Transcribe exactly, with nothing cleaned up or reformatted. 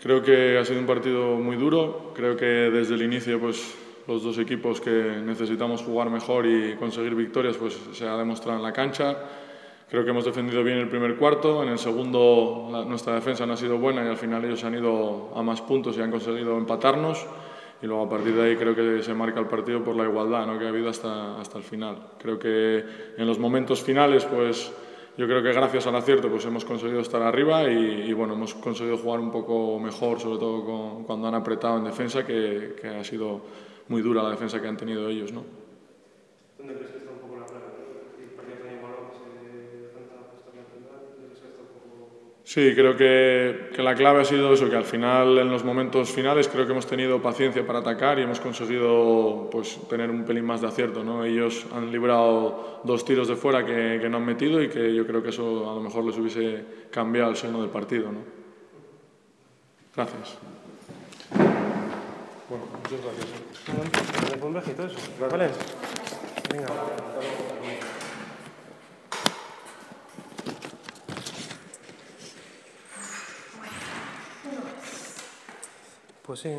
Creo que ha sido un partido muy duro. Creo que desde el inicio pues, los dos equipos que necesitamos jugar mejor y conseguir victorias pues, se ha demostrado en la cancha. Creo que hemos defendido bien el primer cuarto. En el segundo la, nuestra defensa no ha sido buena y al final ellos han ido a más puntos y han conseguido empatarnos. Y luego a partir de ahí creo que se marca el partido por la igualdad, ¿no?, que ha habido hasta, hasta el final. Creo que en los momentos finales pues, yo creo que gracias al acierto pues hemos conseguido estar arriba y, y bueno, hemos conseguido jugar un poco mejor, sobre todo con, cuando han apretado en defensa, que, que ha sido muy dura la defensa que han tenido ellos, ¿no? ¿Dónde crees que está un poco la clave? El partido tan igualado que se tanta apuesta en la final, ¿dónde crees que está un poco...? Sí, creo que, que la clave ha sido eso, que al final, en los momentos finales, creo que hemos tenido paciencia para atacar y hemos conseguido pues, tener un pelín más de acierto, ¿no? Ellos han librado dos tiros de fuera que, que no han metido y que yo creo que eso a lo mejor les hubiese cambiado el seno del partido, ¿no? Gracias. Bueno, muchas gracias. Un besito eso. ¿Vale? Venga. Pues sí.